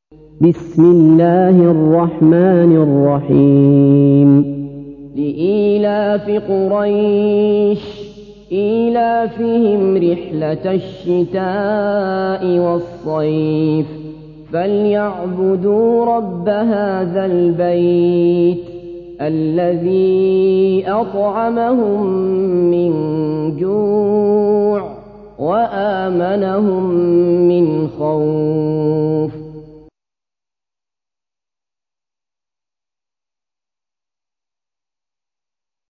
بسم الله الرحمن الرحيم لإيلاف قريش إيلافهم رحلة الشتاء والصيف فليعبدوا رب هذا البيت الذي أطعمهم من جوع وآمنهم من خوف